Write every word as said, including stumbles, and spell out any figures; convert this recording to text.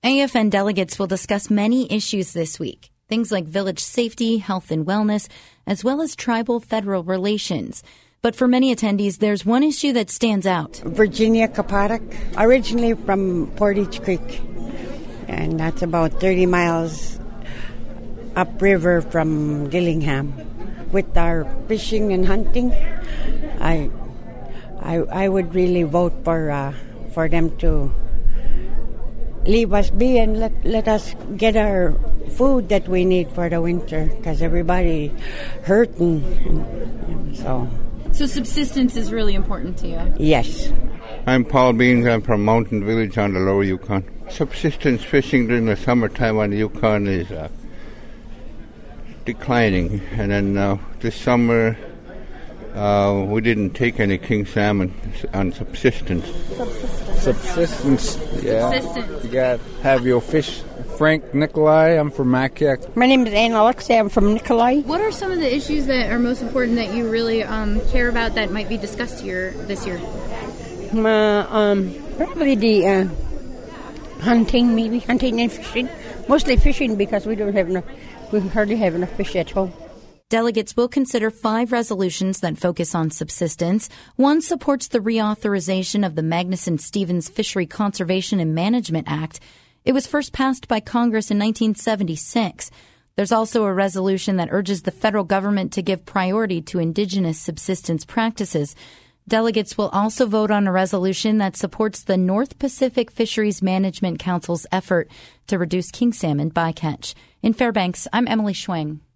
A F N delegates will discuss many issues this week, things like village safety, health and wellness, as well as tribal-federal relations. But for many attendees, there's one issue that stands out. Virginia Kaparak, originally from Portage Creek, and that's about thirty miles upriver from Dillingham. With our fishing and hunting, I, I, I would really vote for uh, for them to leave us be and let let us get our food that we need for the winter, because everybody hurting. And, and so. So subsistence is really important to you? Yes. I'm Paul Beans. I'm from Mountain Village on the Lower Yukon. Subsistence fishing during the summertime on the Yukon is uh, declining, and then uh, this summer uh, we didn't take any king salmon on subsistence. Subsistence. Subsistence, yeah. Subsistence. You got have your fish. Frank Nikolai, I'm from Makiak. My name is Anne Alexei, I'm from Nikolai. What are some of the issues that are most important that you really um, care about that might be discussed here this year? Uh, um, probably the uh, hunting, maybe hunting and fishing. Mostly fishing, because we don't have enough. We hardly have enough fish at home. Delegates will consider five resolutions that focus on subsistence. One supports the reauthorization of the Magnuson-Stevens Fishery Conservation and Management Act. It was first passed by Congress in nineteen seventy-six. There's also a resolution that urges the federal government to give priority to indigenous subsistence practices. Delegates will also vote on a resolution that supports the North Pacific Fisheries Management Council's effort to reduce king salmon bycatch. In Fairbanks, I'm Emily Schwing.